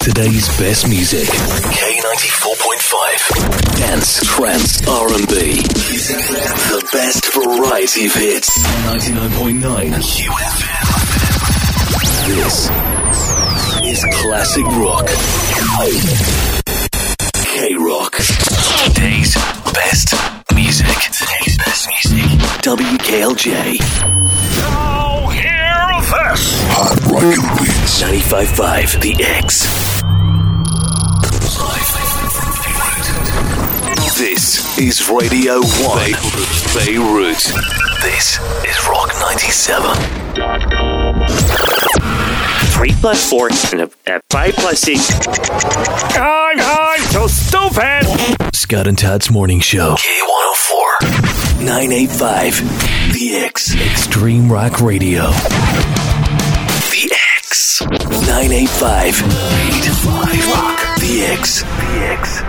Today's best music. K94.5. Dance, trance, R&B. The best variety of hits. 99.9 QFM. This is classic rock. K-Rock. Today's best music. Today's best music. WKLJ. Now hear this. Hot Rockin' Beats. 95.5 The X. This is Radio 1 Beirut. This is Rock 97. 3 plus 4 and a 5 plus 6. I'm so stupid. Scott and Todd's Morning Show. K104. 985. The X. Extreme Rock Radio. The X. 985. 85 Rock. The X. The X.